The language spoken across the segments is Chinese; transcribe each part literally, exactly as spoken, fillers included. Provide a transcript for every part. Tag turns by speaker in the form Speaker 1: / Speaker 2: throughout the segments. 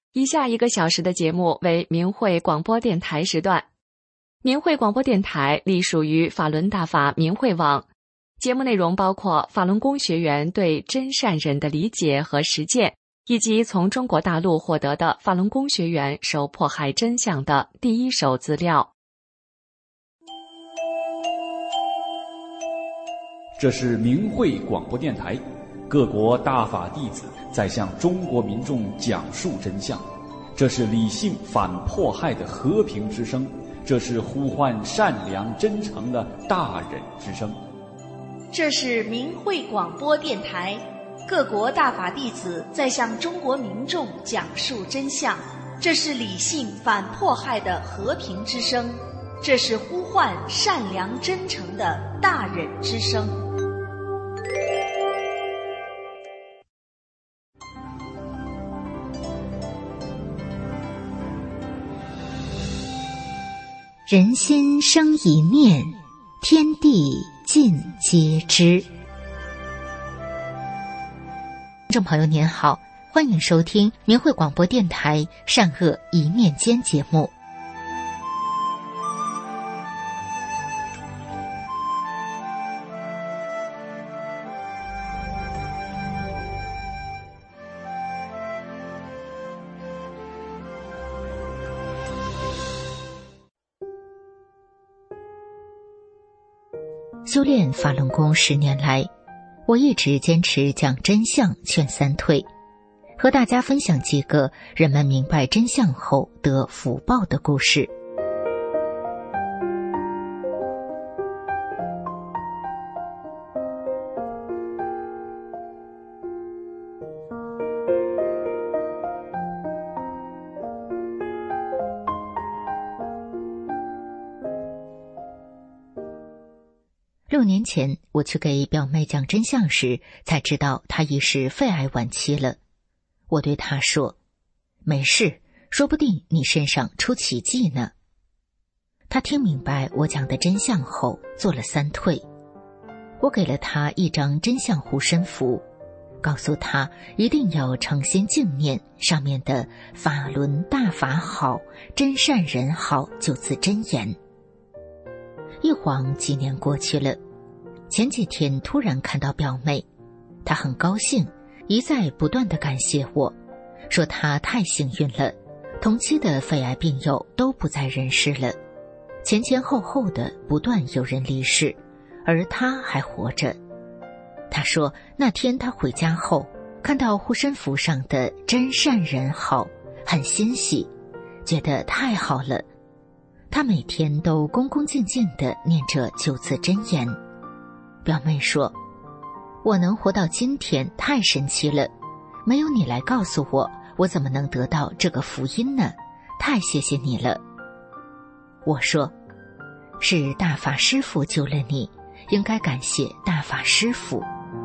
Speaker 1: 以下一个小时的节目为明慧广播电台时段。明慧广播电台隶属于法轮大法明慧网，节目内容包括法轮功学员对真善忍的理解和实践，以及从中国大陆获得的法轮功学员受迫害真相的第一手资料。
Speaker 2: 这是明慧广播电台，各国大法弟子在向中国民众讲述真相，这是理性反迫害的和平之声，这是呼唤善良真诚的大忍之声。
Speaker 3: 这是明慧广播电台，各国大法弟子在向中国民众讲述真相，这是理性反迫害的和平之声，这是呼唤善良真诚的大忍之声。
Speaker 4: 人心生一念，天地尽皆知。听众朋友您好，欢迎收听明慧广播电台善恶一念间节目。修炼法轮功十年来，我一直坚持讲真相劝三退，和大家分享几个人们明白真相后得福报的故事。六年前，我去给表妹讲真相时，才知道她已是肺癌晚期了。我对她说：“没事，说不定你身上出奇迹呢。”她听明白我讲的真相后，做了三退。我给了她一张真相护身符，告诉她一定要诚心敬念上面的“法轮大法好，真善人好”九字真言。一晃几年过去了，前几天突然看到表妹，她很高兴，一再不断地感谢我，说她太幸运了，同期的肺癌病友都不在人世了，前前后后的不断有人离世，而她还活着。她说那天她回家后，看到护身符上的真善人好，很欣喜，觉得太好了。他每天都恭恭敬敬地念着九字真言。表妹说，我能活到今天太神奇了，没有你来告诉我，我怎么能得到这个福音呢？太谢谢你了。我说，是大法师父救了你，应该感谢大法师父。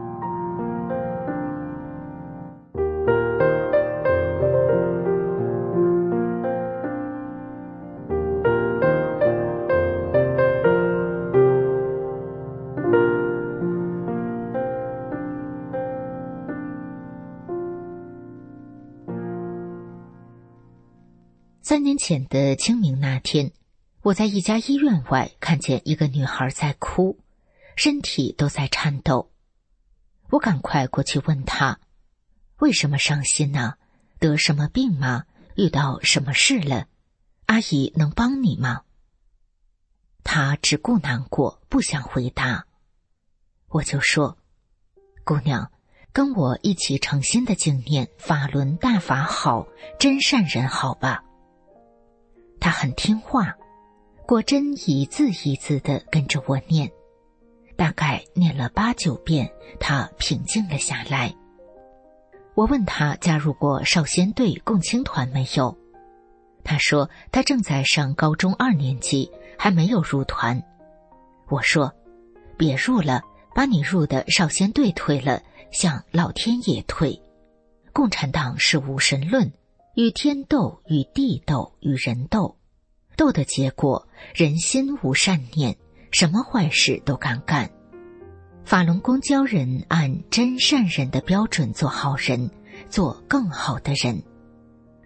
Speaker 4: 三年前的清明那天，我在一家医院外看见一个女孩在哭，身体都在颤抖。我赶快过去问她，为什么伤心呢？得什么病吗？遇到什么事了？阿姨能帮你吗？她只顾难过，不想回答。我就说，姑娘，跟我一起诚心的敬念法轮大法好，真善人好吧。他很听话，果真一字一字地跟着我念，大概念了八九遍，他平静了下来。我问他加入过少先队共青团没有，他说他正在上高中二年级，还没有入团。我说，别入了，把你入的少先队退了，向老天爷退。共产党是无神论，与天斗，与地斗，与人斗，斗的结果，人心无善念，什么坏事都敢干。法轮功教人按真善人的标准做好人，做更好的人。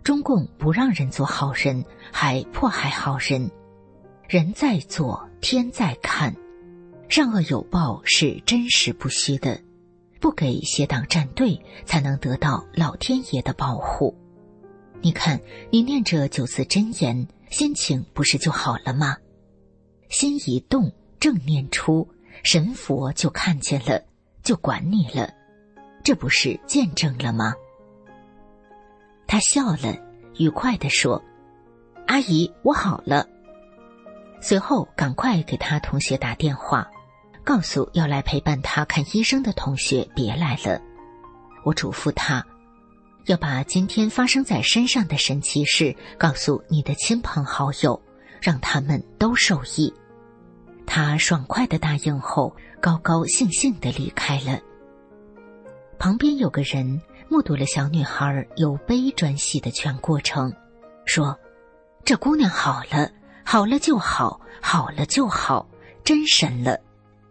Speaker 4: 中共不让人做好人，还迫害好人。人在做，天在看，善恶有报是真实不虚的，不给邪党站队，才能得到老天爷的保护。你看，你念着九字真言，心情不是就好了吗？心一动，正念出，神佛就看见了，就管你了，这不是见证了吗？他笑了，愉快地说：阿姨，我好了。随后赶快给他同学打电话，告诉要来陪伴他看医生的同学别来了。我嘱咐他，要把今天发生在身上的神奇事告诉你的亲朋好友，让他们都受益。他爽快地答应后，高高兴兴地离开了。旁边有个人目睹了小女孩由悲转喜的全过程，说：这姑娘好了，好了就好，好了就好，真神了。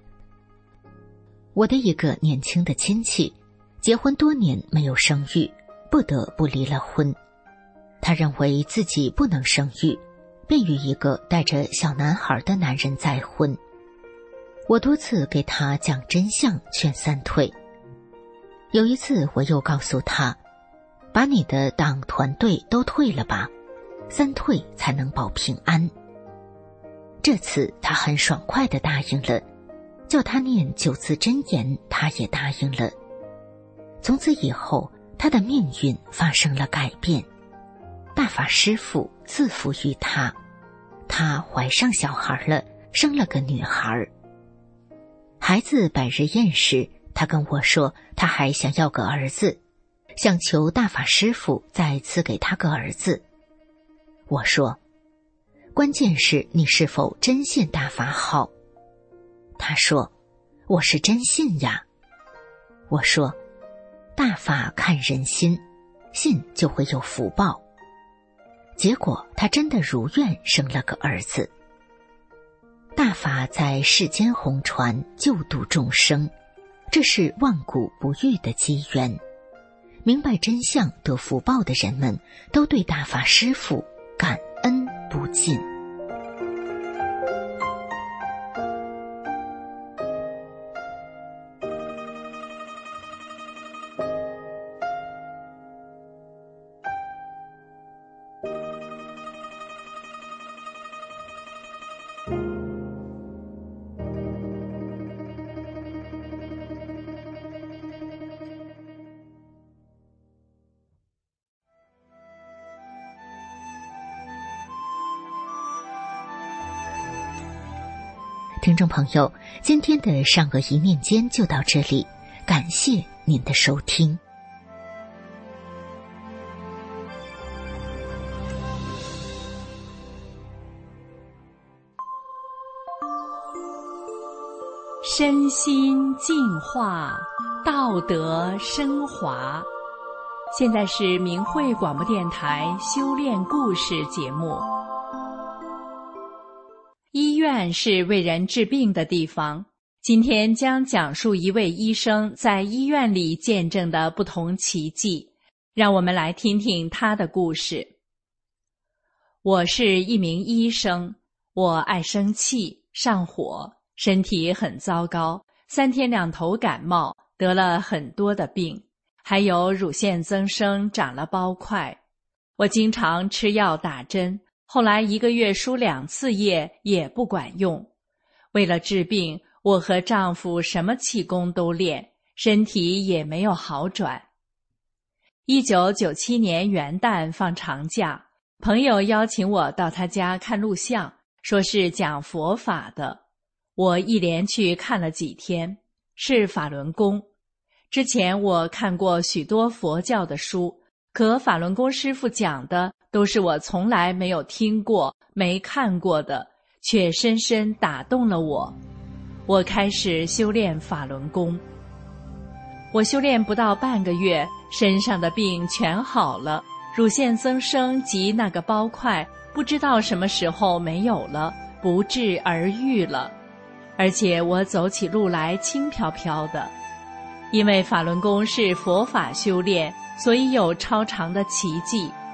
Speaker 4: 我的一个年轻的亲戚，结婚多年没有生育，不得不离了婚。他认为自己不能生育，便与一个带着小男孩的男人再婚。我多次给他讲真相，劝三退。有一次我又告诉他，把你的党团队都退了吧，三退才能保平安。这次他很爽快地答应了，叫他念九字真言，他也答应了。从此以后，他的命运发生了改变，大法师父赐福于他，他怀上小孩了，生了个女孩。孩子百日宴时，他跟我说他还想要个儿子，想求大法师父再赐给他个儿子。我说，关键是你是否真信大法好。他说，我是真信呀。我说，大法看人心，信就会有福报。结果他真的如愿生了个儿子。大法在世间红传，救度众生，这是万古不遇的机缘。明白真相得福报的人们，都对大法师父感恩不尽。听众朋友，今天的善恶一念间就到这里，感谢您的收听。
Speaker 1: 身心净化，道德升华。现在是明慧广播电台修炼故事节目。医院是为人治病的地方，今天将讲述一位医生在医院里见证的不同奇迹，让我们来听听他的故事。我是一名医生，我爱生气、上火，身体很糟糕，三天两头感冒，得了很多的病，还有乳腺增生，长了包块。我经常吃药打针，后来一个月输两次液也不管用。为了治病，我和丈夫什么气功都练，身体也没有好转。一九九七年元旦放长假，朋友邀请我到他家看录像，说是讲佛法的。我一连去看了几天，是法轮功。之前我看过许多佛教的书，可法轮功师父讲的都是我从来没有听过、没看过的，却深深打动了我。我开始修炼法轮功。我修炼不到半个月，身上的病全好了，乳腺增生及那个包块不知道什么时候没有了，不治而愈了。而且我走起路来轻飘飘的。因为法轮功是佛法修炼，所以有超常的奇迹。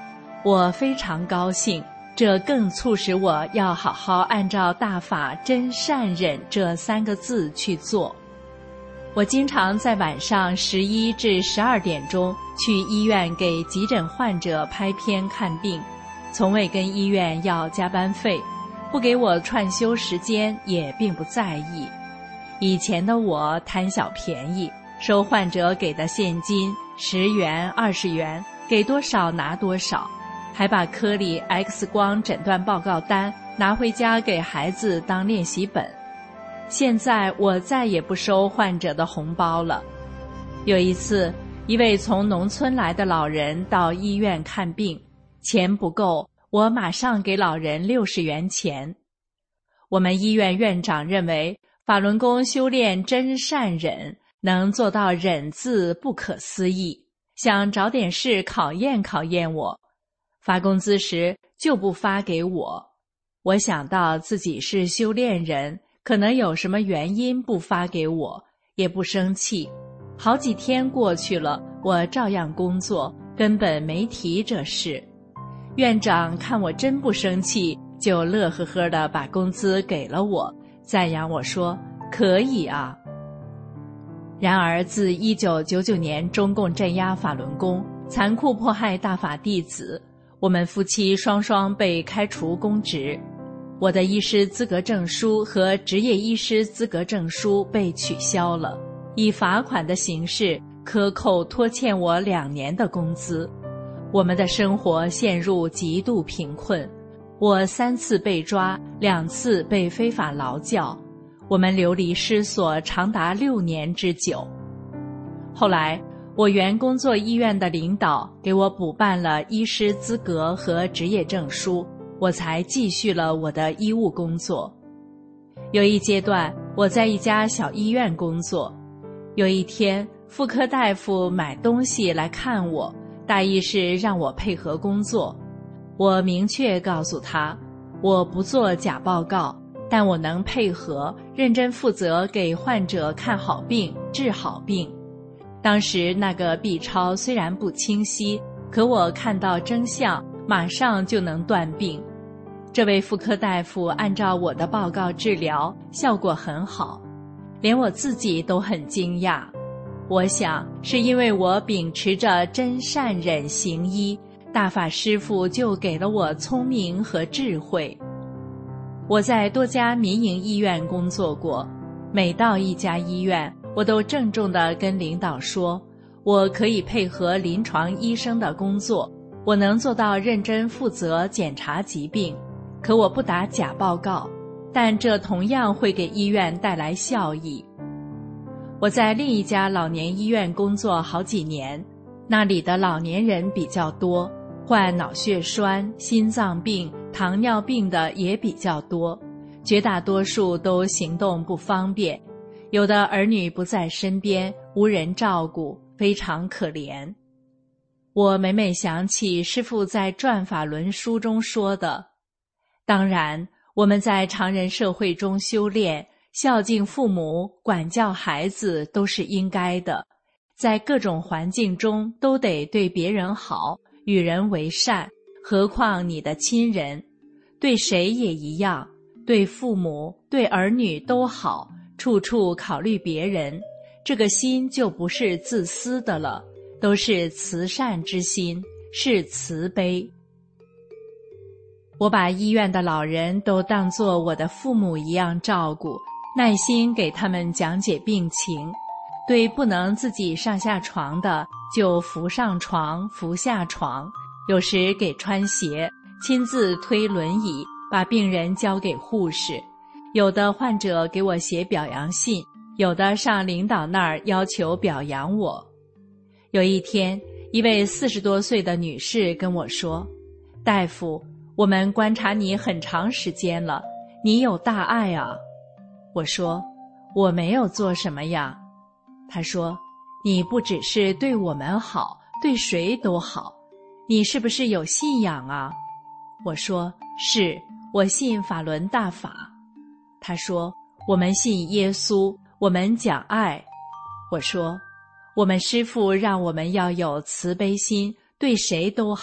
Speaker 5: 我非常高兴，这更促使我要好好按照大法真善忍这三个字去做。我经常在晚上十一至十二点钟去医院给急诊患者拍片看病，从未跟医院要加班费，不给我串休时间也并不在意。以前的我贪小便宜，收患者给的现金十元、二十元，给多少拿多少，还把科里 X 光诊断报告单拿回家给孩子当练习本。现在我再也不收患者的红包了。有一次，一位从农村来的老人到医院看病，钱不够，我马上给老人六十元钱。我们医院院长认为法轮功修炼真善忍，能做到忍字不可思议，想找点事考验考验我。发工资时就不发给我。我想到自己是修炼人，可能有什么原因不发给我，也不生气。好几天过去了，我照样工作，根本没提这事。院长看我真不生气，就乐呵呵地把工资给了我，赞扬我说：“可以啊。”然而自一九九九年中共镇压法轮功，残酷迫害大法弟子，我们夫妻双双被开除公职。我的医师资格证书和执业医师资格证书被取消了，以罚款的形式克扣拖欠我两年的工资。我们的生活陷入极度贫困，我三次被抓，两次被非法劳教，我们流离失所长达六年之久。后来我原工作医院的领导给我补办了医师资格和执业证书，我才继续了我的医务工作。有一阶段我在一家小医院工作，有一天妇科大夫买东西来看我，大意是让我配合工作。我明确告诉他，我不做假报告，但我能配合，认真负责给患者看好病，治好病。当时那个 B 超虽然不清晰，可我看到真相，马上就能断病。这位妇科大夫按照我的报告治疗，效果很好，连我自己都很惊讶。我想是因为我秉持着真善忍行医，大法师父就给了我聪明和智慧。我在多家民营医院工作过，每到一家医院，我都郑重地跟领导说，我可以配合临床医生的工作，我能做到认真负责检查疾病，可我不打假报告，但这同样会给医院带来效益。我在另一家老年医院工作好几年，那里的老年人比较多，患脑血栓、心脏病、糖尿病的也比较多，绝大多数都行动不方便，有的儿女不在身边，无人照顾，非常可怜。我每每想起师父在《转法轮》书中说的，当然我们在常人社会中修炼，孝敬父母，管教孩子都是应该的，在各种环境中都得对别人好，与人为善，何况你的亲人，对谁也一样，对父母，对儿女都好，处处考虑别人，这个心就不是自私的了，都是慈善之心，是慈悲。我把医院的老人都当作我的父母一样照顾，耐心给他们讲解病情，对不能自己上下床的就扶上床扶下床，有时给穿鞋，亲自推轮椅，把病人交给护士，有的患者给我写表扬信，有的上领导那儿要求表扬我。有一天，一位四十多岁的女士跟我说，大夫，我们观察你很长时间了，你有大爱啊。我说，我没有做什么呀。她说，你不只是对我们好，对谁都好，你是不是有信仰啊？我说，是，我信法轮大法。她说，我们信耶稣，我们讲爱。我说，我们师父让我们要有慈悲心，对谁都好，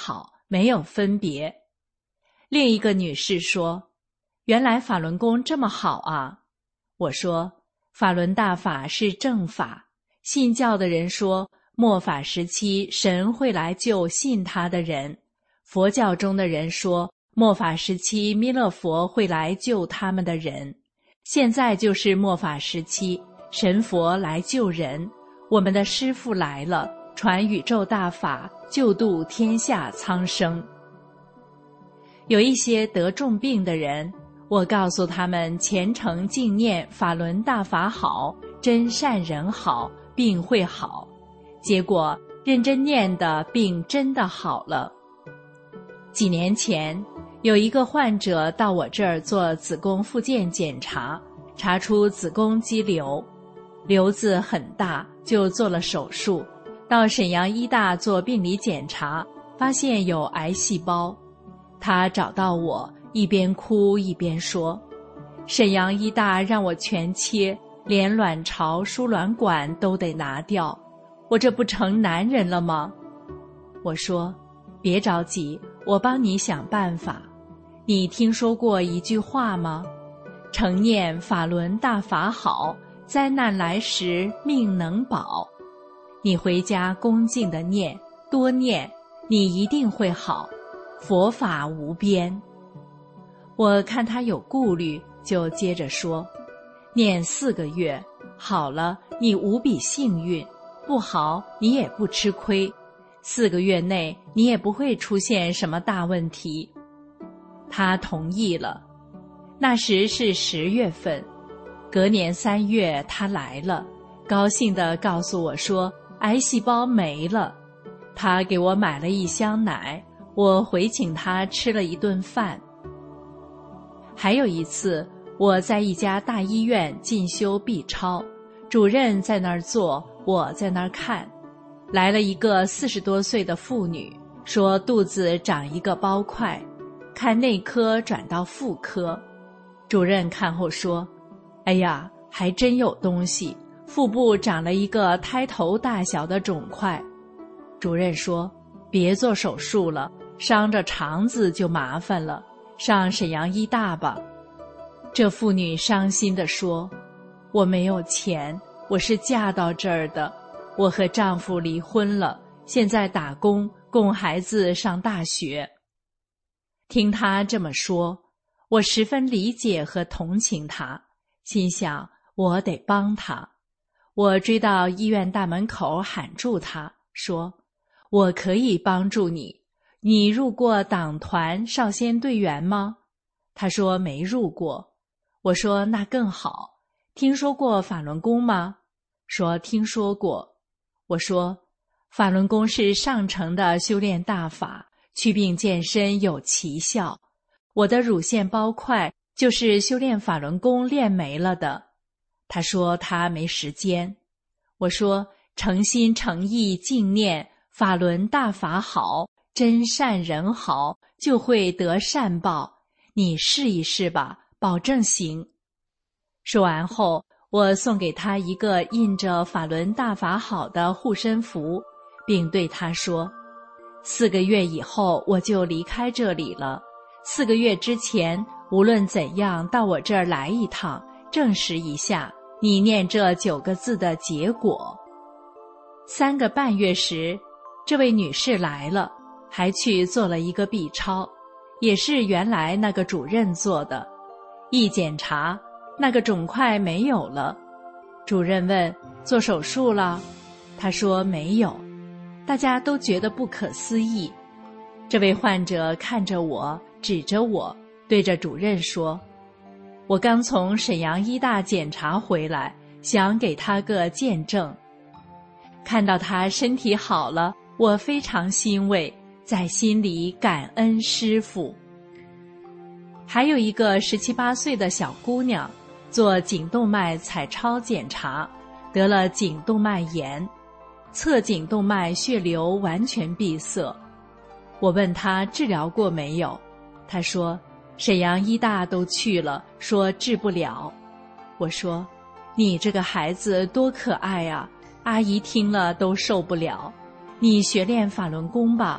Speaker 5: 没有分别。另一个女士说，原来法轮功这么好啊。我说，法轮大法是正法，信教的人说末法时期神会来救信他的人，佛教中的人说末法时期弥勒佛会来救他们的人，现在就是末法时期，神佛来救人，我们的师父来了，传宇宙大法，救度天下苍生。有一些得重病的人，我告诉他们虔诚敬念法轮大法好，真善人好，病会好。结果认真念的病真的好了。几年前有一个患者到我这儿做子宫复健检查，查出子宫肌瘤，瘤子很大，就做了手术。到沈阳医大做病理检查，发现有癌细胞。他找到我，一边哭一边说，沈阳医大让我全切，连卵巢、输卵管都得拿掉，我这不成男人了吗？我说，别着急，我帮你想办法。你听说过一句话吗？常念法轮大法好，灾难来时命能保。你回家恭敬地念，多念，你一定会好。佛法无边。我看他有顾虑，就接着说，念四个月，好了，你无比幸运，不好，你也不吃亏，四个月内你也不会出现什么大问题。他同意了。那时是十月份，隔年三月他来了，高兴地告诉我说，癌细胞没了。他给我买了一箱奶，我回请他吃了一顿饭。还有一次，我在一家大医院进修 B 超，主任在那儿坐，我在那儿看。来了一个四十多岁的妇女，说肚子长一个包块，看内科转到妇科。主任看后说，哎呀，还真有东西，腹部长了一个胎头大小的肿块。主任说，别做手术了，伤着肠子就麻烦了，上沈阳医大吧。这妇女伤心地说，我没有钱，我是嫁到这儿的，我和丈夫离婚了，现在打工供孩子上大学。听她这么说，我十分理解和同情她，心想我得帮她。我追到医院大门口喊住她，说，我可以帮助你，你入过党团少先队员吗？她说没入过。我说那更好。听说过法轮功吗？说听说过。我说，法轮功是上乘的修炼大法，祛病健身有奇效。我的乳腺包块就是修炼法轮功练没了的。他说他没时间。我说，诚心诚意敬念法轮大法好，真善人好，就会得善报。你试一试吧，保证行。说完后，我送给他一个印着法轮大法好的护身符，并对他说，四个月以后我就离开这里了，四个月之前无论怎样到我这儿来一趟，证实一下你念这九个字的结果。三个半月时，这位女士来了，还去做了一个 B 超，也是原来那个主任做的。一检查，那个肿块没有了。主任问，做手术了？他说没有。大家都觉得不可思议。这位患者看着我，指着我，对着主任说，我刚从沈阳医大检查回来，想给他个见证。看到他身体好了，我非常欣慰，在心里感恩师父。还有一个十七八岁的小姑娘，做颈动脉彩超检查，得了颈动脉炎，侧颈动脉血流完全闭塞。我问她治疗过没有，她说沈阳医大都去了，说治不了。我说，你这个孩子多可爱啊，阿姨听了都受不了。你学练法轮功吧，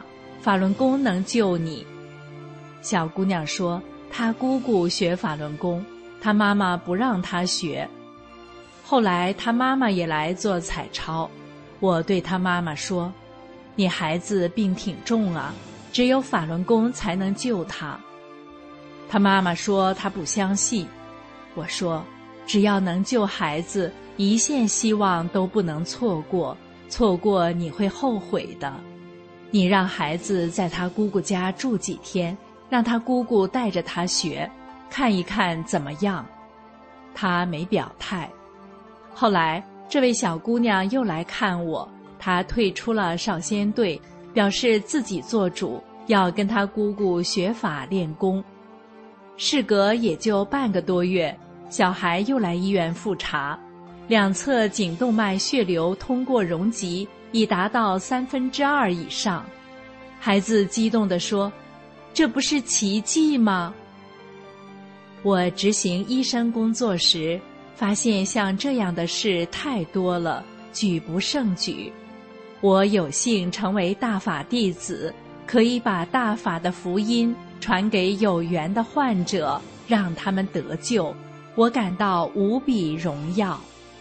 Speaker 5: 法轮功能救你。小姑娘说，她姑姑学法轮功，她妈妈不让她学。后来她妈妈也来做彩超，我对她妈妈说，你孩子病挺重啊，只有法轮功才能救他。她妈妈说她不相信。我说，只要能救孩子，一线希望都不能错过，错过你会后悔的。你让孩子在他姑姑家住几天，让他姑姑带着他学，看一看怎么样。他没表态。后来这位小姑娘又来看我，她退出了少先队，表示自己做主，要跟她姑姑学法练功。事隔也就半个多月，小孩又来医院复查，两侧颈动脉血流通过容积已达到三分之二以上。孩子激动地说，这不是奇迹吗？我执行医生工作时，发现像这样的事太多了，举不胜举。我有幸成为大法弟子，可以把大法的福音传给有缘的患者，让他们得救，我感到无比荣耀。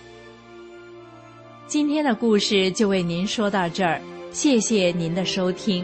Speaker 5: 今天的故事就为您说到这儿，谢谢您的收听。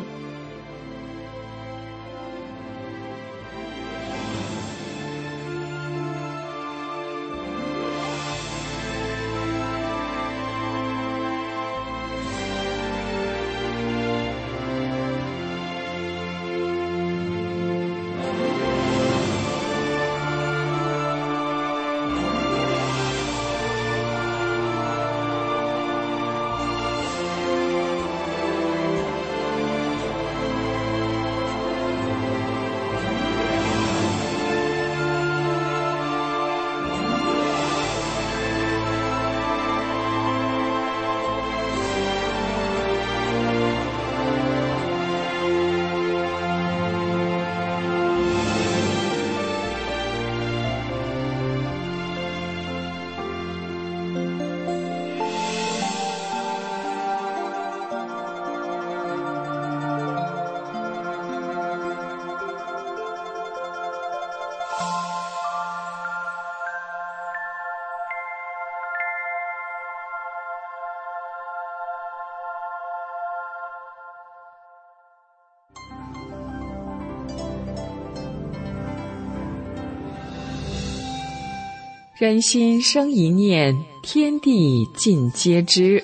Speaker 1: 人心生一念，天地尽皆知。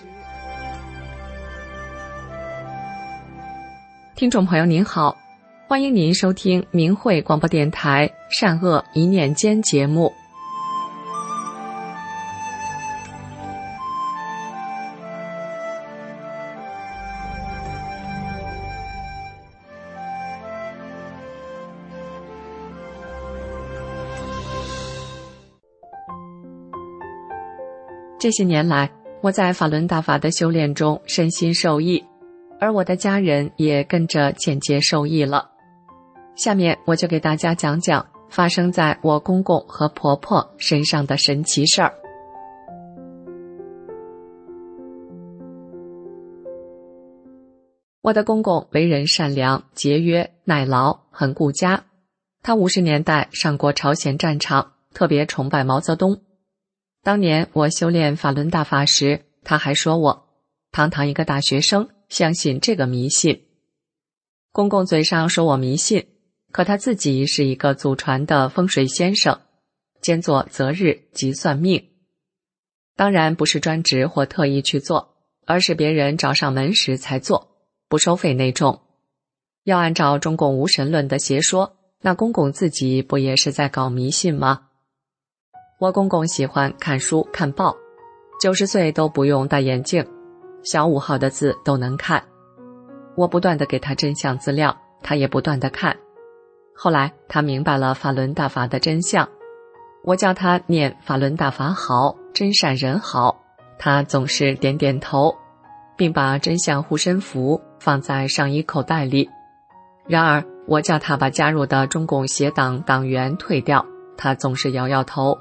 Speaker 1: 听众朋友您好，欢迎您收听明慧广播电台善恶一念间节目。这些年来，我在法轮大法的修炼中身心受益，而我的家人也跟着间接受益了。下面我就给大家讲讲发生在我公公和婆婆身上的神奇事儿。我的公公为人善良、节约、耐劳，很顾家。他五十年代上过朝鲜战场，特别崇拜毛泽东。当年我修炼法轮大法时，他还说我堂堂一个大学生相信这个迷信。公公嘴上说我迷信，可他自己是一个祖传的风水先生，兼做择日及算命。当然不是专职或特意去做，而是别人找上门时才做，不收费那种。要按照中共无神论的邪说，那公公自己不也是在搞迷信吗？我公公喜欢看书看报，九十岁都不用戴眼镜，小五号的字都能看。我不断地给他真相资料，他也不断地看。后来他明白了法轮大法的真相，我叫他念法轮大法好，真善人好，他总是点点头，并把真相护身符放在上衣口袋里。然而我叫他把加入的中共邪党党员退掉，他总是摇摇头。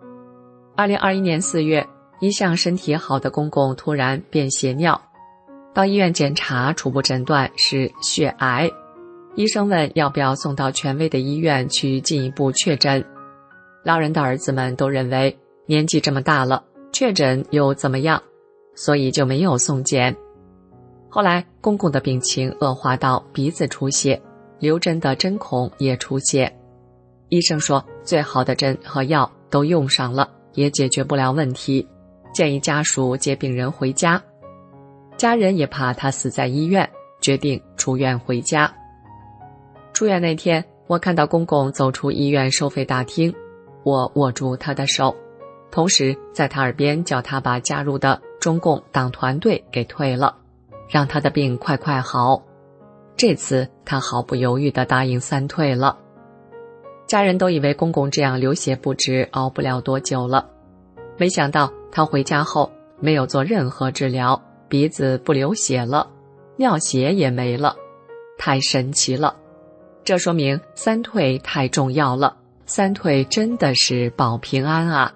Speaker 1: 二零二一年四月，一向身体好的公公突然便血尿， 到医院检查，初步诊断是血癌。医生问要不要送到权威的医院去进一步确诊。老人的儿子们都认为年纪这么大了，确诊又怎么样，所以就没有送检。后来公公的病情恶化到鼻子出血，留针的针孔也出血。医生说最好的针和药都用上了，也解决不了问题，建议家属接病人回家。家人也怕他死在医院，决定出院回家。出院那天，我看到公公走出医院收费大厅，我握住他的手，同时在他耳边叫他把加入的中共党团队给退了，让他的病快快好。这次他毫不犹豫地答应三退了。家人都以为公公这样流血不止，熬不了多久了。没想到他回家后没有做任何治疗，鼻子不流血了，尿血也没了，太神奇了。这说明三退太重要了，三退真的是保平安啊。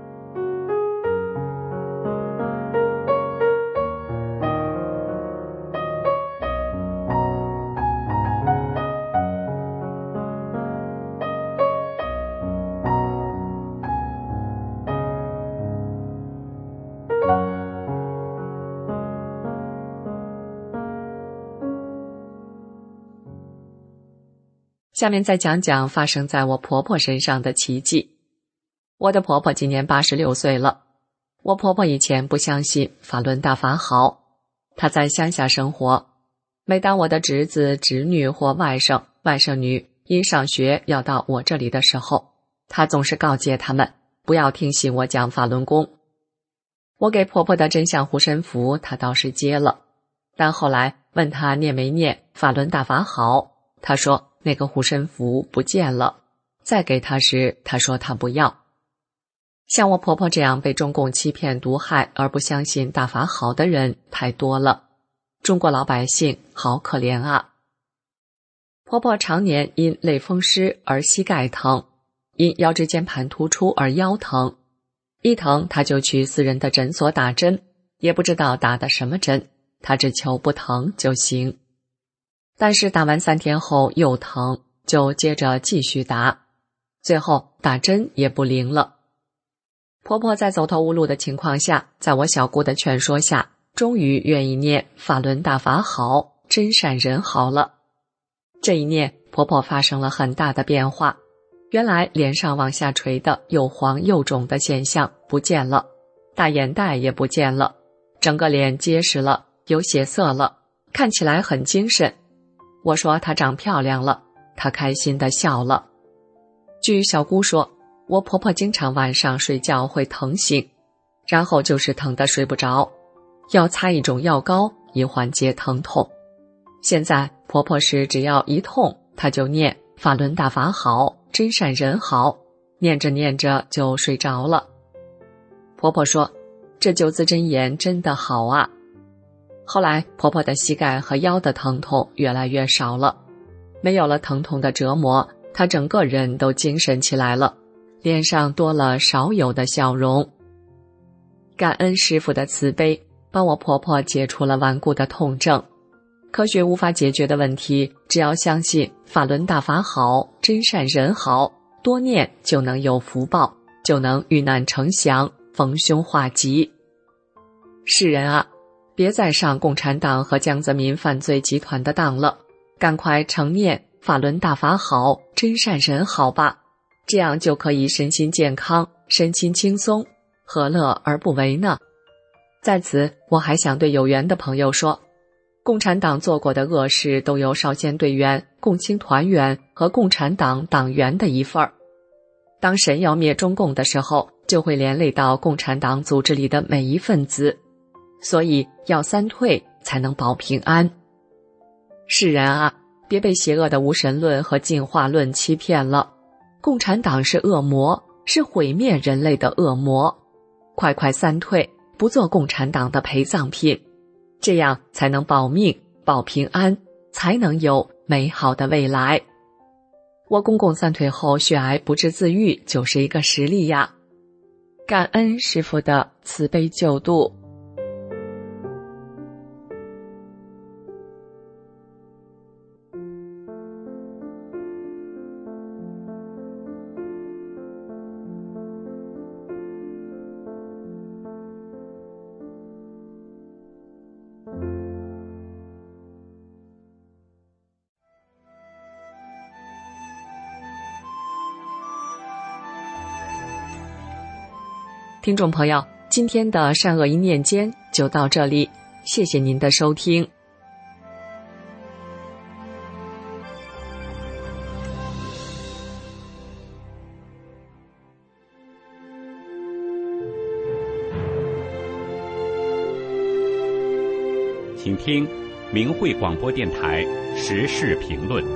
Speaker 1: 下面再讲讲发生在我婆婆身上的奇迹。我的婆婆今年八十六岁了。我婆婆以前不相信法轮大法好，她在乡下生活。每当我的侄子、侄女或外甥、外甥女因上学要到我这里的时候，她总是告诫他们不要听信我讲法轮功。我给婆婆的真相护身符，她倒是接了，但后来问她念没念法轮大法好，她说那个护身符不见了，再给她时，她说她不要。像我婆婆这样被中共欺骗毒害而不相信大法好的人太多了，中国老百姓好可怜啊。婆婆常年因类风湿而膝盖疼，因腰椎间盘突出而腰疼，一疼她就去私人的诊所打针，也不知道打的什么针，她只求不疼就行。但是打完三天后又疼，就接着继续打，最后打针也不灵了。婆婆在走投无路的情况下，在我小姑的劝说下，终于愿意念法轮大法好，真善人好了。这一念，婆婆发生了很大的变化，原来脸上往下垂的又黄又肿的现象不见了，大眼袋也不见了，整个脸结实了，有血色了，看起来很精神。我说她长漂亮了，她开心地笑了。据小姑说，我婆婆经常晚上睡觉会疼醒，然后就是疼得睡不着，要擦一种药膏以缓解疼痛。现在婆婆是只要一痛，她就念法轮大法好，真善人好，念着念着就睡着了。婆婆说这九字真言真的好啊。后来婆婆的膝盖和腰的疼痛越来越少了，没有了疼痛的折磨，她整个人都精神起来了，脸上多了少有的笑容。感恩师父的慈悲，帮我婆婆解除了顽固的痛症。科学无法解决的问题，只要相信法轮大法好，真善人好，多念就能有福报，就能遇难成祥，逢凶化吉。世人啊，别再上共产党和江泽民犯罪集团的当了，赶快承念法轮大法好，真善人好吧，这样就可以身心健康，身心轻松，何乐而不为呢？在此，我还想对有缘的朋友说，共产党做过的恶事都有少先队员、共青团员和共产党党员的一份儿。当神要灭中共的时候，就会连累到共产党组织里的每一份子，所以要三退才能保平安。世人啊，别被邪恶的无神论和进化论欺骗了，共产党是恶魔，是毁灭人类的恶魔，快快三退，不做共产党的陪葬品，这样才能保命、保平安，才能有美好的未来。我公公三退后血癌不治自愈，就是一个实例呀。感恩师父的慈悲救度。 听众朋友，今天的善恶一念间就到这里，谢谢您的收听。
Speaker 6: 请听明慧广播电台时事评论。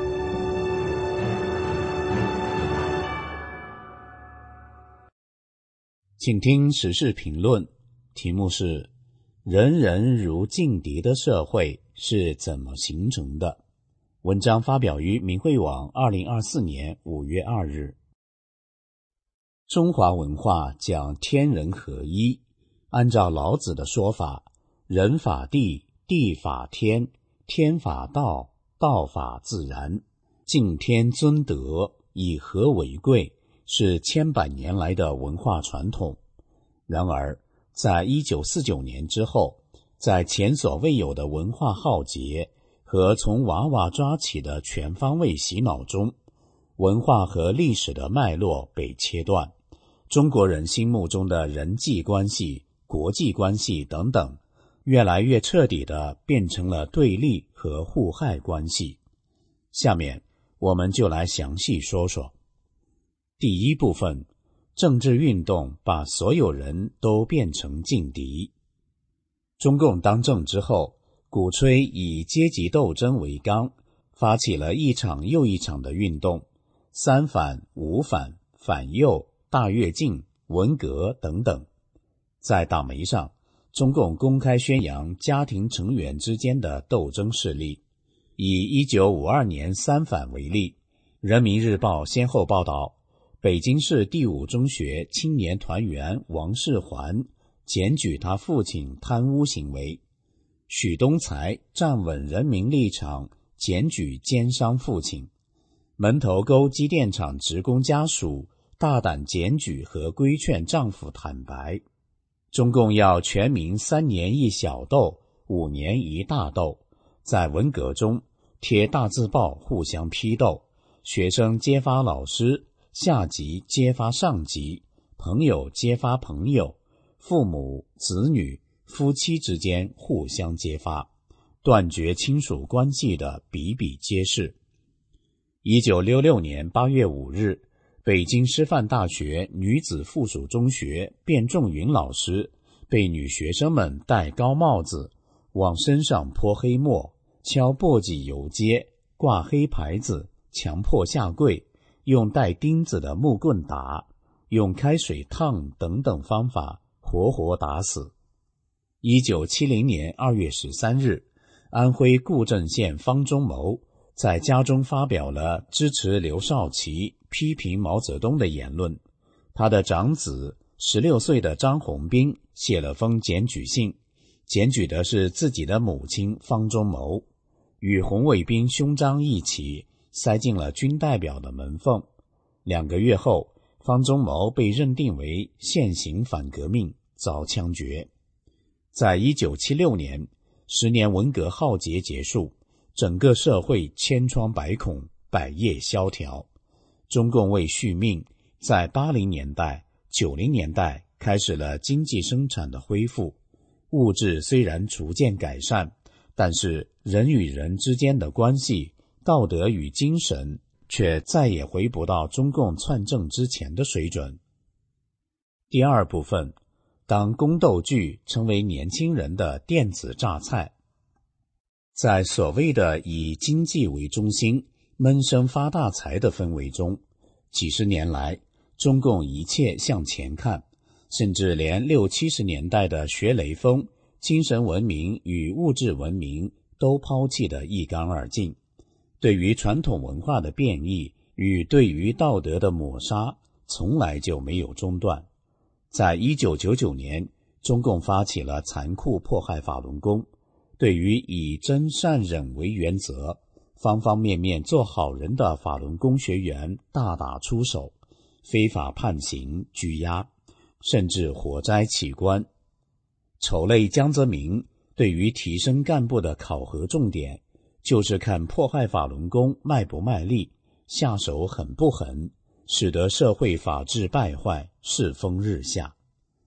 Speaker 7: 请听时事评论，题目是人人如劲敌的社会是怎么形成的？文章发表于明慧网二零二四年五月二日。中华文化讲天人合一，按照老子的说法，人法地，地法天，天法道，道法自然，敬天尊德，以和为贵，是千百年来的文化传统。然而，在一九四九年之后，在前所未有的文化浩劫和从娃娃抓起的全方位洗脑中，文化和历史的脉络被切断，中国人心目中的人际关系、国际关系等等，越来越彻底地变成了对立和互害关系。下面我们就来详细说说。第一部分，政治运动把所有人都变成劲敌。中共当政之后，鼓吹以阶级斗争为纲，发起了一场又一场的运动，三反、五反、反右、大跃进、文革等等。在党媒上，中共公开宣扬家庭成员之间的斗争势力。以一九五二年三反为例，人民日报先后报道，北京市第五中学青年团员王世环检举他父亲贪污行为，许东才站稳人民立场检举奸商父亲，门头沟机电厂职工家属大胆检举和规劝丈夫坦白。中共要全民三年一小斗，五年一大斗，在文革中贴大字报互相批斗，学生揭发老师，下级揭发上级，朋友揭发朋友，父母、子女、夫妻之间互相揭发，断绝亲属关系的比比皆是。一九六六年八月五日，北京师范大学女子附属中学卞仲云老师被女学生们戴高帽子，往身上泼黑墨，敲簸箕游街，挂黑牌子，强迫下跪，用带钉子的木棍打，用开水烫等等方法活活打死。一九七零年二月十三日，安徽固镇县方中谋在家中发表了支持刘少奇、批评毛泽东的言论。他的长子十六岁的张宏斌写了封检举信，检举的是自己的母亲方中谋，与红卫兵勋章一起塞进了军代表的门缝。两个月后，方中谋被认定为现行反革命，遭枪决。在一九七六年，十年文革浩劫结束，整个社会千疮百孔，百业萧条。中共为续命，在八零年代、九零年代开始了经济生产的恢复，物质虽然逐渐改善，但是人与人之间的关系、道德与精神却再也回不到中共篡政之前的水准。第二部分，当宫斗剧成为年轻人的电子榨菜。在所谓的以经济为中心、闷声发大财的氛围中，几十年来，中共一切向前看，甚至连六七十年代的学雷锋、精神文明与物质文明都抛弃得一干二净。对于传统文化的变异与对于道德的抹杀，从来就没有中断。在一九九九年，中共发起了残酷迫害法轮功，对于以真善忍为原则，方方面面做好人的法轮功学员大打出手，非法判刑、拘押，甚至火灾起关。丑类江泽民对于提升干部的考核重点，就是看迫害法轮功卖不卖力，下手狠不狠，使得社会法治败坏，世风日下。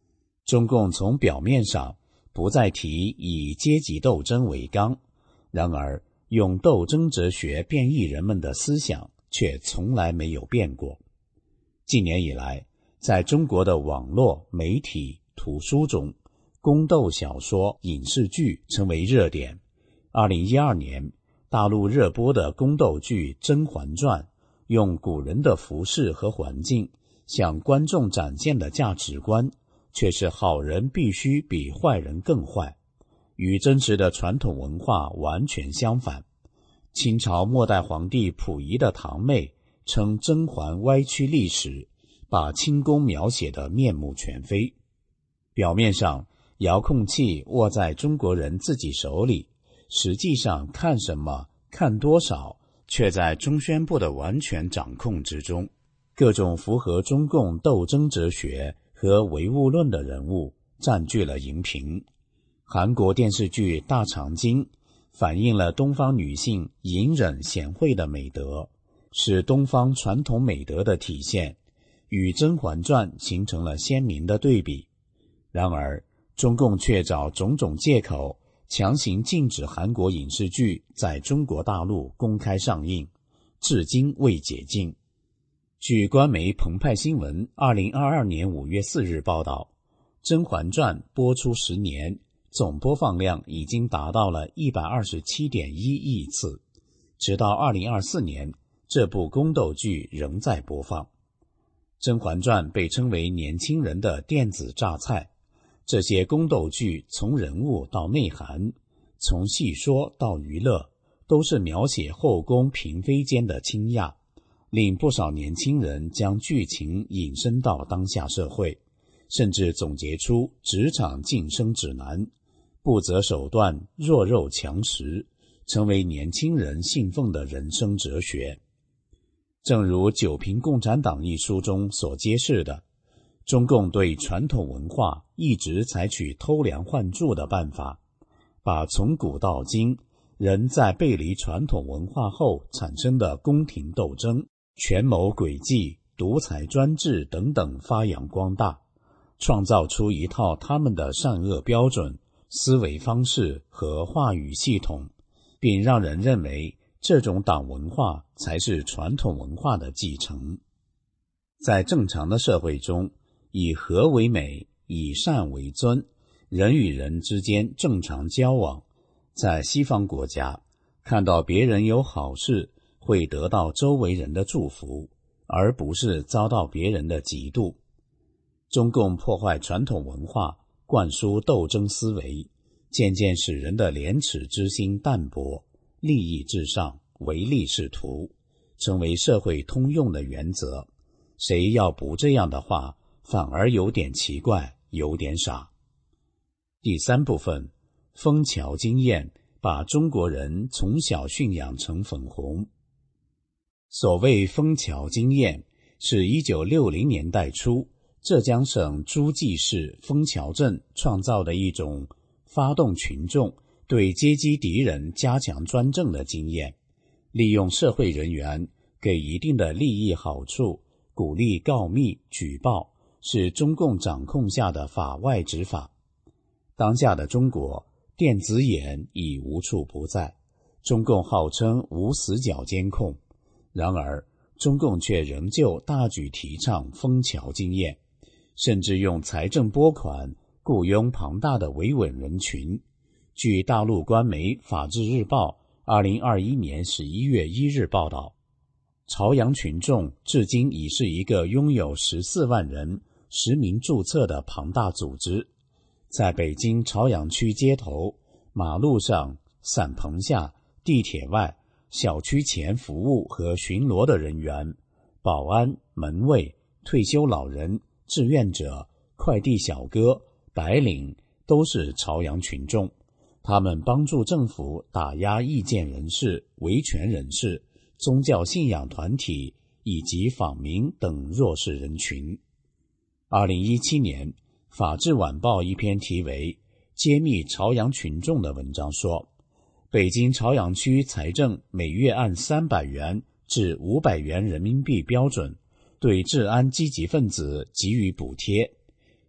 Speaker 7: 中共从表面上不再提以阶级斗争为纲，然而用斗争哲学变异人们的思想却从来没有变过。近年以来，在中国的网络、媒体、图书中，宫斗小说、影视剧成为热点。二零一二年，大陆热播的宫斗剧《甄嬛传》，用古人的服饰和环境向观众展现的价值观，却是好人必须比坏人更坏，与真实的传统文化完全相反。清朝末代皇帝溥仪的堂妹称甄嬛歪曲历史，把清宫描写得面目全非。表面上，遥控器握在中国人自己手里，实际上看什么、看多少，却在中宣部的完全掌控之中。各种符合中共斗争哲学和唯物论的人物占据了荧屏。韩国电视剧《大长今》反映了东方女性隐忍贤惠的美德，是东方传统美德的体现，与《甄嬛传》形成了鲜明的对比。然而，中共却找种种借口，强行禁止韩国影视剧在中国大陆公开上映，至今未解禁。据官媒澎湃新闻二零二二年五月四日报道，《甄嬛传》播出十年，总播放量已经达到了 一百二十七点一亿次。直到二零二四年，这部宫斗剧仍在播放。《甄嬛传》被称为年轻人的电子榨菜。这些宫斗剧从人物到内涵，从戏说到娱乐，都是描写后宫嫔妃间的倾轧，令不少年轻人将剧情引申到当下社会，甚至总结出职场晋升指南，不择手段，弱肉强食，成为年轻人信奉的人生哲学。正如《九评共产党》一书中所揭示的，中共对传统文化一直采取偷梁换柱的办法，把从古到今人在背离传统文化后产生的宫廷斗争、权谋诡计、独裁专制等等发扬光大，创造出一套他们的善恶标准、思维方式和话语系统，并让人认为这种党文化才是传统文化的继承。在正常的社会中，以和为美，以善为尊，人与人之间正常交往。在西方国家，看到别人有好事，会得到周围人的祝福，而不是遭到别人的嫉妒。中共破坏传统文化，灌输斗争思维，渐渐使人的廉耻之心淡薄，利益至上，唯利是图，成为社会通用的原则。谁要不这样的话，反而有点奇怪，有点傻。第三部分，枫桥经验把中国人从小驯养成粉红。所谓枫桥经验，是一九六零年代初浙江省诸暨市枫桥镇创造的一种发动群众对阶级敌人加强专政的经验，利用社会人员给一定的利益好处，鼓励告密举报，是中共掌控下的法外执法。当下的中国，电子眼已无处不在，中共号称无死角监控，然而中共却仍旧大举提倡枫桥经验，甚至用财政拨款雇佣庞大的维稳人群。据大陆官媒《法制日报》二零二一年十一月一日报道，朝阳群众至今已是一个拥有十四万人实名注册的庞大组织。在北京朝阳区街头、马路上、伞棚下、地铁外、小区前服务和巡逻的人员、保安、门卫、退休老人、志愿者、快递小哥、白领都是朝阳群众。他们帮助政府打压意见人士、维权人士、宗教信仰团体以及访民等弱势人群。二零一七年，法制晚报一篇题为《揭秘朝阳群众》的文章说，北京朝阳区财政每月按三百元至五百元人民币标准，对治安积极分子给予补贴。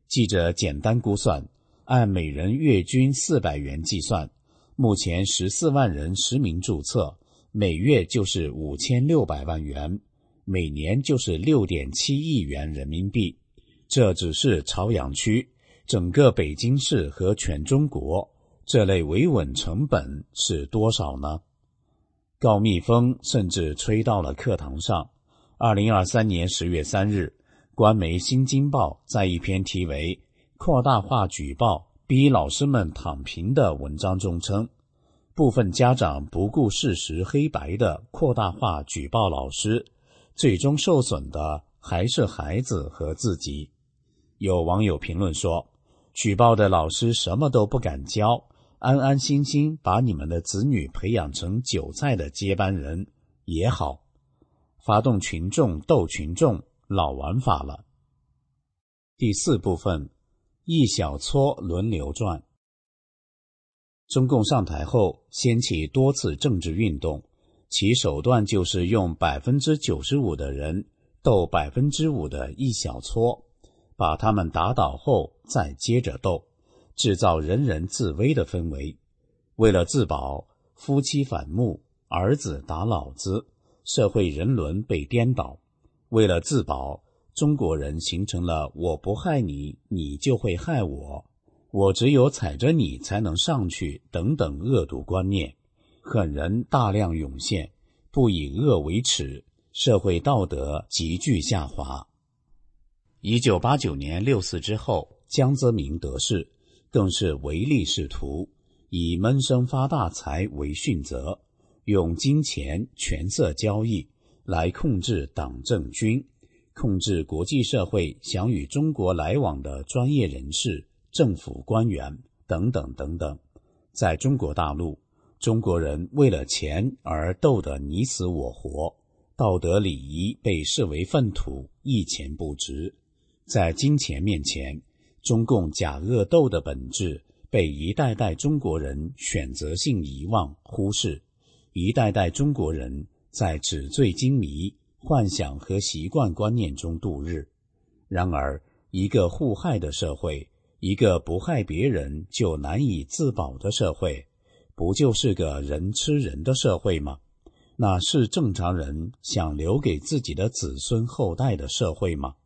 Speaker 7: 记者简单估算，按每人月均四百元计算，目前十四万人实名注册，每月就是五千六百万元，每年就是六点七亿元人民币。这只是朝阳区，整个北京市和全中国，这类维稳成本是多少呢？告密风甚至吹到了课堂上。二零二三年十月三日，官媒《新京报》在一篇题为“扩大化举报，逼老师们躺平”的文章中称，部分家长不顾事实黑白的扩大化举报老师，最终受损的还是孩子和自己。有网友评论说，举报的老师什么都不敢教，安安心心把你们的子女培养成韭菜的接班人也好。发动群众斗群众，老玩法了。第四部分，一小撮轮流转。中共上台后，掀起多次政治运动，其手段就是用百分之九十五的人斗百分之五的一小撮，把他们打倒后再接着斗，制造人人自危的氛围。为了自保，夫妻反目，儿子打老子，社会人伦被颠倒。为了自保，中国人形成了我不害你，你就会害我，我只有踩着你才能上去等等恶毒观念，狠人大量涌现，不以恶为耻，社会道德急剧下滑。一九八九年六四之后，江泽民得势，更是唯利是图，以闷声发大财为训责，用金钱权色交易来控制党政军，控制国际社会想与中国来往的专业人士、政府官员等等等等。在中国大陆，中国人为了钱而斗得你死我活，道德礼仪被视为粪土，一钱不值。在金钱面前，中共假恶斗的本质被一代代中国人选择性遗忘忽视，一代代中国人在纸醉金迷、幻想和习惯观念中度日。然而，一个互害的社会，一个不害别人就难以自保的社会，不就是个人吃人的社会吗？那是正常人想留给自己的子孙后代的社会吗？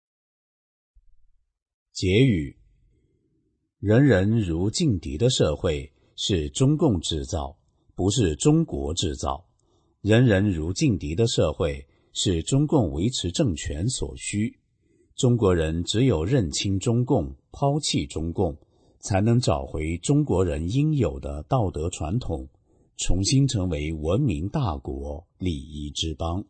Speaker 7: 结语：人人如劲敌的社会是中共制造，不是中国制造。人人如劲敌的社会是中共维持政权所需。中国人只有认清中共，抛弃中共，才能找回中国人应有的道德传统，重新成为文明大国、礼仪之邦。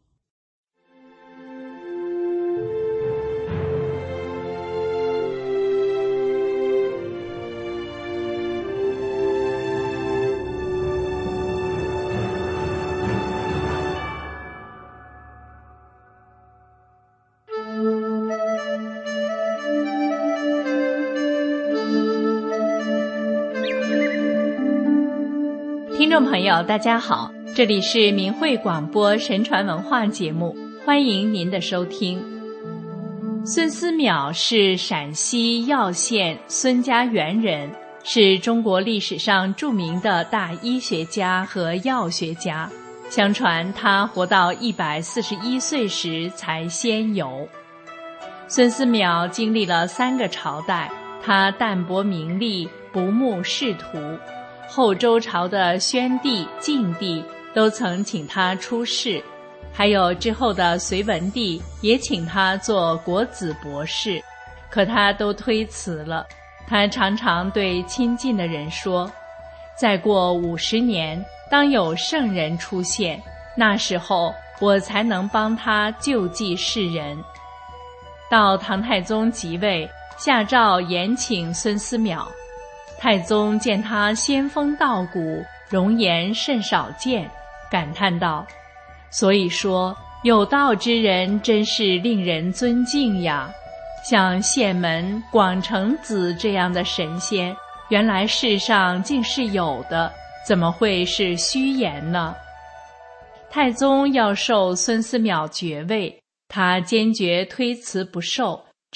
Speaker 5: 听众朋友大家好，这里是明慧广播神传文化节目，欢迎您的收听。孙思邈是陕西耀县孙家园人，是中国历史上著名的大医学家和药学家。相传他活到一百四十一岁时才仙游。孙思邈经历了三个朝代，他淡泊名利，不慕仕途。后周朝的宣帝、晋帝都曾请他出仕，还有之后的隋文帝也请他做国子博士，可他都推辞了。他常常对亲近的人说，再过五十年，当有圣人出现，那时候我才能帮他救济世人。到唐太宗即位，下诏延请孙思邈。太宗见他仙风道骨，容颜甚少见，感叹道，所以说有道之人真是令人尊敬呀，像谢门、广成子这样的神仙，原来世上竟是有的，怎么会是虚言呢？太宗要授孙思邈爵位，他坚决推辞不受，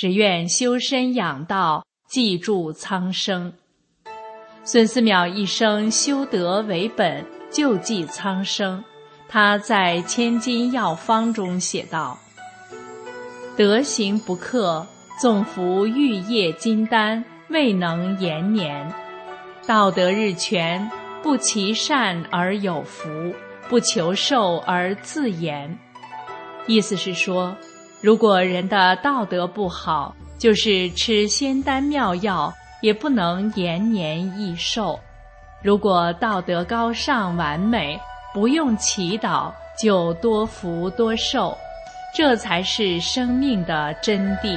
Speaker 5: 只愿修身养道，济助苍生。孙思邈一生修德为本，救济苍生。他在《千金要方》中写道：德行不克，纵服玉液金丹，未能延年。道德日全，不其善而有福，不求寿而自延。意思是说，如果人的道德不好，就是吃仙丹妙药也不能延年益寿。如果道德高尚完美，不用祈祷就多福多寿，这才是生命的真谛。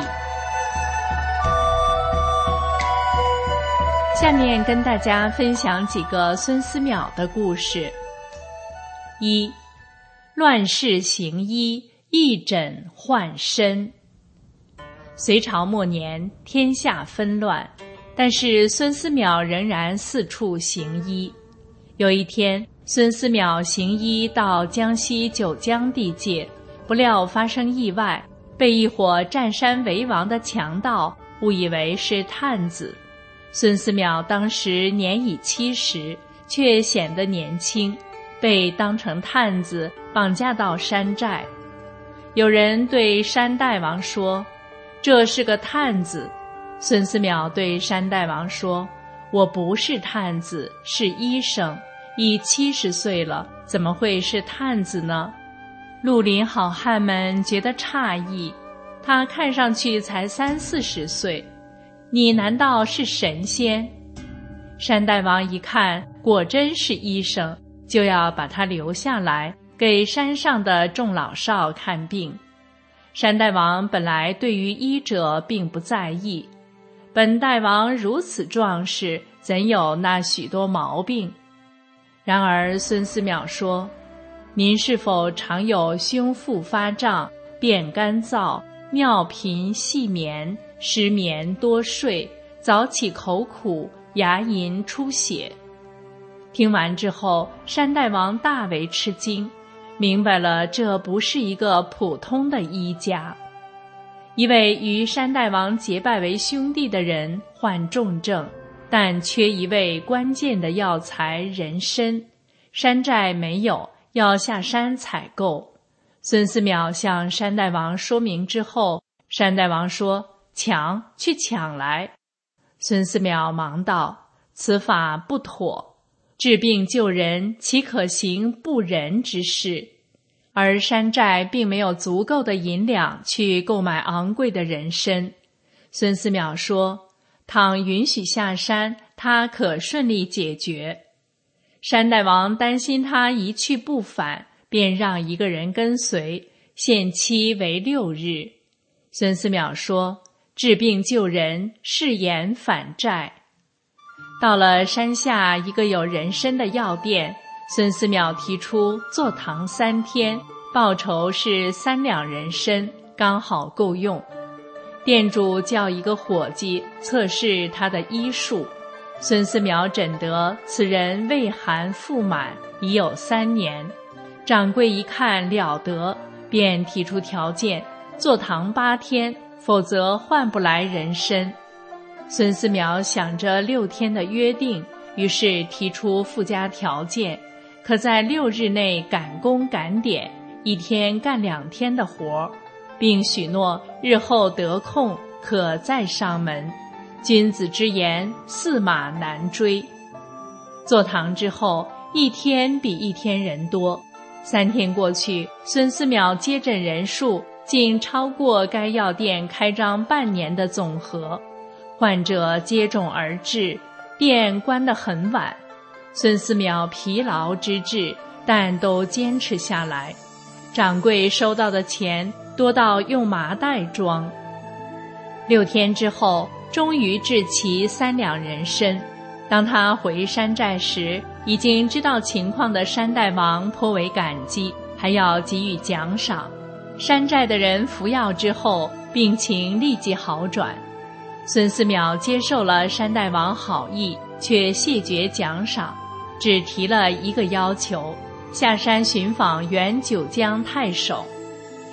Speaker 5: 下面跟大家分享几个孙思邈的故事。一，乱世行医，一诊换身。隋朝末年，天下纷乱，但是孙思邈仍然四处行医。有一天，孙思邈行医到江西九江地界，不料发生意外，被一伙占山为王的强盗误以为是探子。孙思邈当时年已七十，却显得年轻，被当成探子绑架到山寨。有人对山大王说：“这是个探子。”孙思邈对山大王说：“我不是探子，是医生，已七十岁了，怎么会是探子呢？”绿林好汉们觉得诧异，他看上去才三四十岁，你难道是神仙？山大王一看，果真是医生，就要把他留下来，给山上的众老少看病。山大王本来对于医者并不在意，本大王如此壮实，怎有那许多毛病？然而孙思邈说：“您是否常有胸腹发胀、便干燥、尿频细眠、失眠多睡、早起口苦、牙龈出血？”听完之后，山大王大为吃惊，明白了这不是一个普通的医家。一位与山大王结拜为兄弟的人患重症，但缺一味关键的药材人参，山寨没有，要下山采购。孙思邈向山大王说明之后，山大王说：“抢，去抢来。”孙思邈忙道：“此法不妥，治病救人，岂可行不仁之事？”而山寨并没有足够的银两去购买昂贵的人参。孙思邈说：“倘允许下山，他可顺利解决。”山大王担心他一去不返，便让一个人跟随，限期为六日。孙思邈说：“治病救人，誓言反债。”到了山下一个有人参的药店，孙思邈提出坐堂三天，报酬是三两人参，刚好够用。店主叫一个伙计测试他的医术，孙思邈诊得此人胃寒腹满，已有三年。掌柜一看了得，便提出条件，坐堂八天，否则换不来人参。孙思邈想着六天的约定，于是提出附加条件，可在六日内赶工赶点，一天干两天的活，并许诺日后得空可再上门。君子之言，驷马难追。坐堂之后，一天比一天人多。三天过去，孙思邈接诊人数竟超过该药店开张半年的总和，患者接踵而至，店关得很晚。孙思邈疲劳之至，但都坚持下来。掌柜收到的钱多到用麻袋装。六天之后，终于制齐三两人参。当他回山寨时，已经知道情况的山大王颇为感激，还要给予奖赏。山寨的人服药之后，病情立即好转。孙思邈接受了山大王好意，却谢绝奖赏，只提了一个要求：下山寻访原九江太守。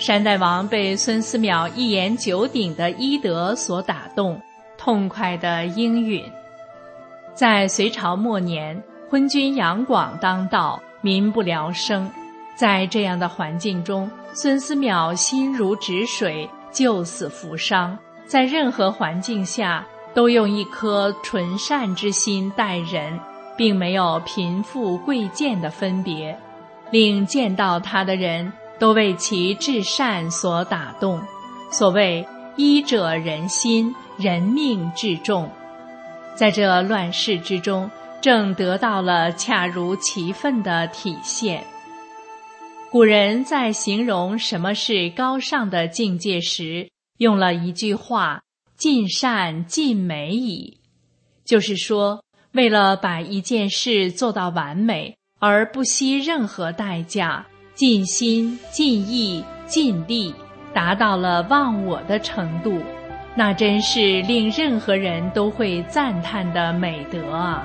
Speaker 5: 山大王被孙思邈一言九鼎的医德所打动，痛快地应允。在隋朝末年，昏君杨广当道，民不聊生。在这样的环境中，孙思邈心如止水，救死扶伤，在任何环境下都用一颗纯善之心待人，并没有贫富贵贱的分别，令见到他的人都为其至善所打动。所谓医者仁心，人命至重。在这乱世之中，正得到了恰如其分的体现。古人在形容什么是高尚的境界时，用了一句话：尽善尽美矣。就是说，为了把一件事做到完美，而不惜任何代价，尽心尽意尽力，达到了忘我的程度，那真是令任何人都会赞叹的美德啊！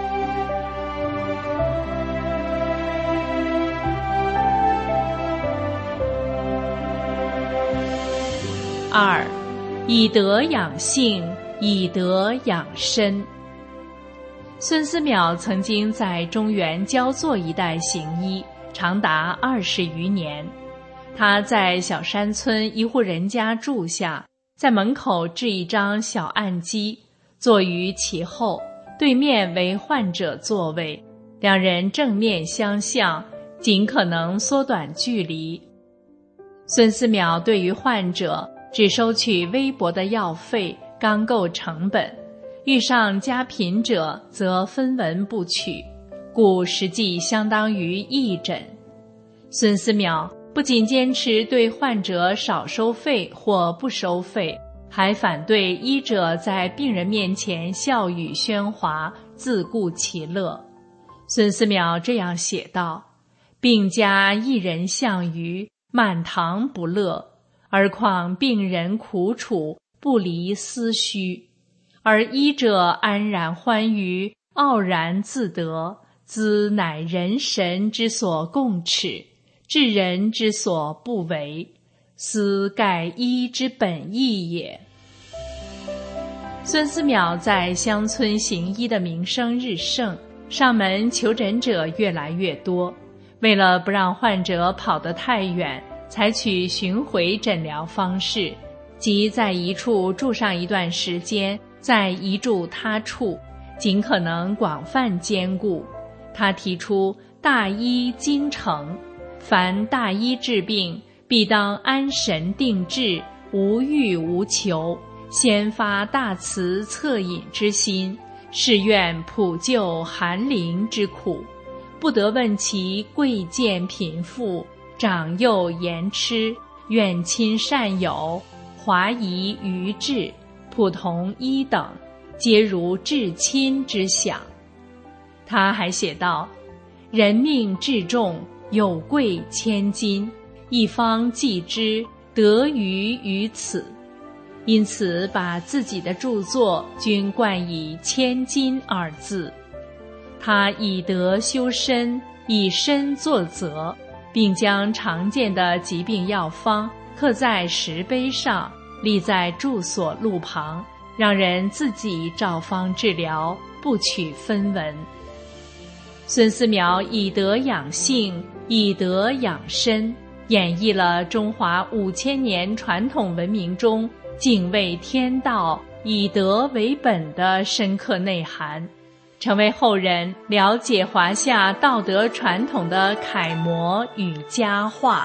Speaker 5: 二，以德养性，以德养身。孙思邈曾经在中原焦作一带行医，长达二十余年。他在小山村一户人家住下，在门口置一张小案几，坐于其后，对面为患者座位，两人正面相向，尽可能缩短距离。孙思邈对于患者只收取微薄的药费，刚够成本，遇上家贫者则分文不取，故实际相当于义诊。孙思邈不仅坚持对患者少收费或不收费，还反对医者在病人面前笑语喧哗，自顾其乐。孙思邈这样写道：病家一人项余，满堂不乐，而况病人苦楚，不离思绪，而医者安然欢愉，傲然自得，兹乃人神之所共齿，治人之所不为，斯盖医之本意也。孙思邈在乡村行医的名声日盛，上门求诊者越来越多。为了不让患者跑得太远，采取巡回诊疗方式，即在一处住上一段时间，再移驻他处，尽可能广泛兼顾。他提出大医精诚，凡大医治病，必当安神定志，无欲无求，先发大慈恻隐之心，是愿普救寒灵之苦，不得问其贵贱贫富，长幼言痴，远亲善友，华夷愚智，普同一等，皆如至亲之想。他还写道：人命至重，有贵千金，一方济之，得于于此。因此把自己的著作均冠以千金二字。他以德修身，以身作则，并将常见的疾病药方刻在石碑上，立在住所路旁，让人自己照方治疗，不取分文。孙思邈以德养性，以德养身，演绎了中华五千年传统文明中敬畏天道、以德为本的深刻内涵，成为后人了解华夏道德传统的楷模与佳话。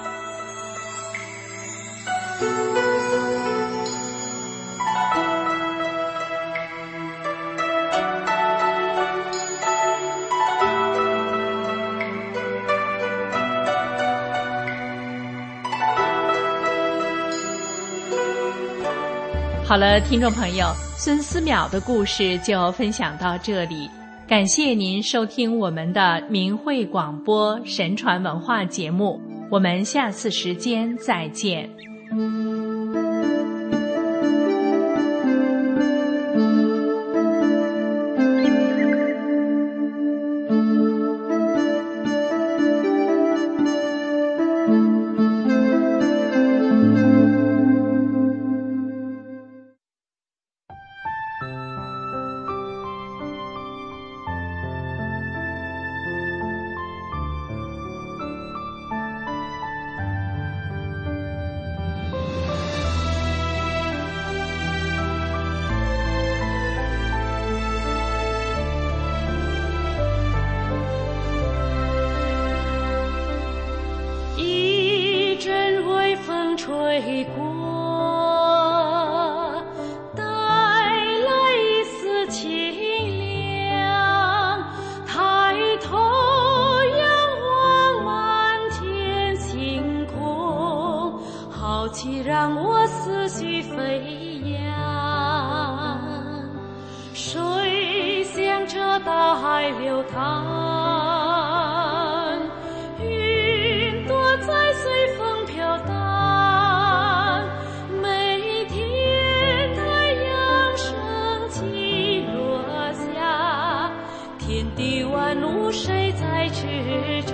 Speaker 5: 好了，听众朋友，孙思邈的故事就分享到这里，感谢您收听我们的明慧广播神传文化节目，我们下次时间再见。 吹过，带来一丝清凉。抬头仰望满天星空，好奇让我思绪飞扬。水向着大海流淌，云朵在随风飘荡。每天太阳升起落下，天地万物谁在支撑？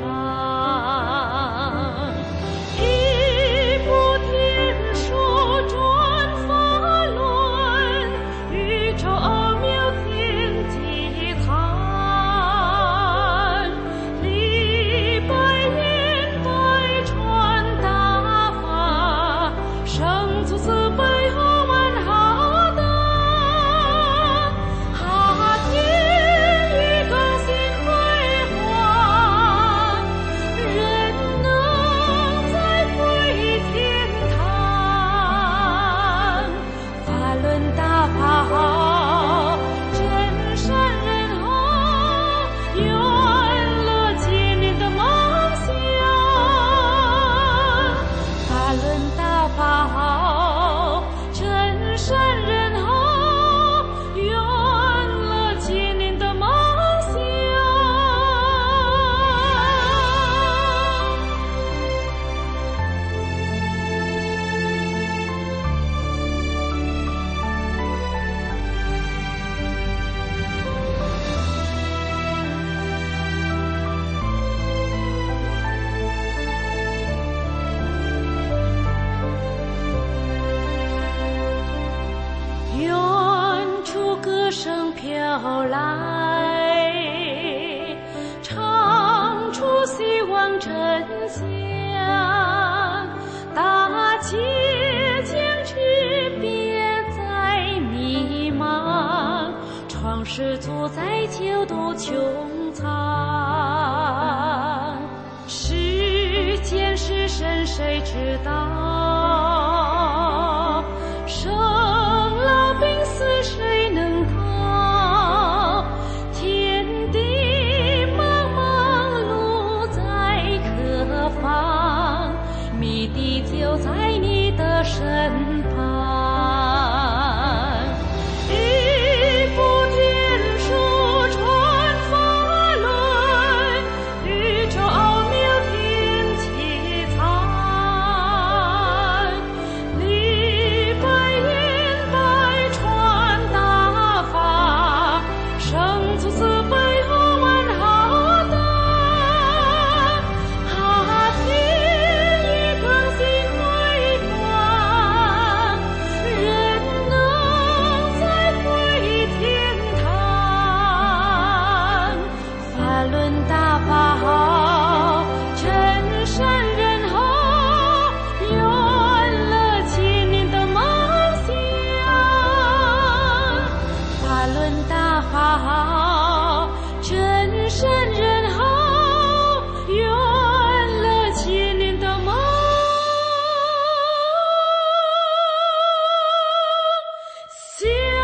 Speaker 5: 一部天书转法轮，宇宙奥妙天地藏。礼拜言拜传大法，生出慈悲和万好的。哈天宇更新辉煌，人能再回天堂。法轮大法好，真善人好，圆了千年的梦想。法轮大法好，真善人好，圆了千年的梦想。远处歌声飘来，唱出希望真相。大姐将去，别再迷茫，创世主在救度穹苍。世间是神谁知道？生老病死谁能逃？天地茫茫路在何方？谜底就在你的身旁。一部天书传法轮，宇宙奥妙天气藏。礼拜言拜传大法，生出慈悲和万好的。哈天宇更新辉煌，人能再回天堂。法轮大法好，真善人好，圆了千年的梦想。法轮大法好，真善人好，圆了千年的梦想。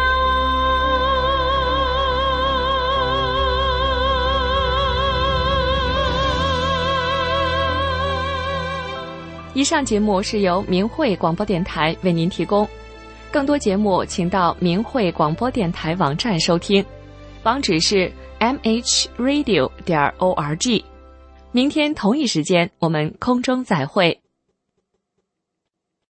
Speaker 1: 以上节目是由明慧广播电台为您提供，更多节目请到明慧广播电台网站收听，网址是 m h radio 点 org。明天同一时间我们空中再会。